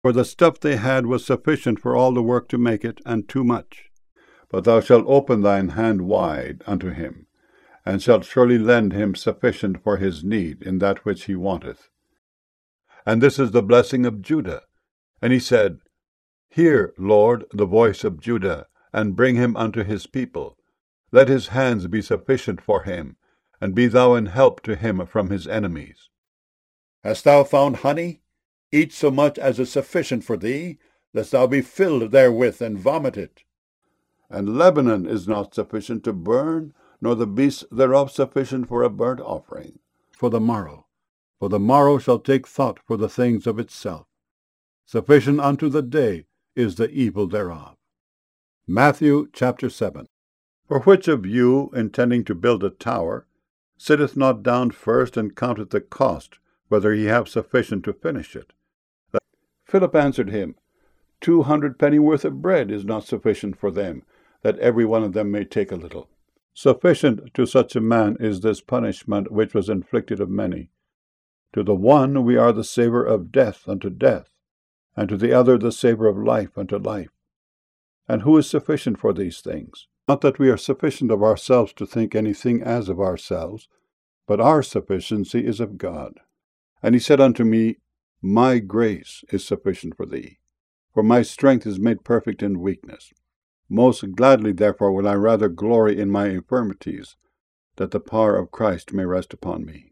For the stuff they had was sufficient for all the work to make it, and too much. But thou shalt open thine hand wide unto him, and shalt surely lend him sufficient for his need in that which he wanteth. And this is the blessing of Judah. And he said, Hear, Lord, the voice of Judah, and bring him unto his people. Let his hands be sufficient for him, and be thou an help to him from his enemies. Hast thou found honey? Eat so much as is sufficient for thee, lest thou be filled therewith and vomit it. And Lebanon is not sufficient to burn, nor the beasts thereof sufficient for a burnt offering. For the morrow shall take thought for the things of itself. Sufficient unto the day is the evil thereof. Matthew chapter 7. For which of you, intending to build a tower, sitteth not down first and counteth the cost, whether he have sufficient to finish it? Philip answered him, 200 pennyworth of bread is not sufficient for them, that every one of them may take a little. Sufficient to such a man is this punishment which was inflicted of many. To the one we are the savour of death unto death, and to the other the savour of life unto life. And who is sufficient for these things? Not that we are sufficient of ourselves to think anything as of ourselves, but our sufficiency is of God. And he said unto me, My grace is sufficient for thee, for my strength is made perfect in weakness. Most gladly, therefore, will I rather glory in my infirmities, that the power of Christ may rest upon me.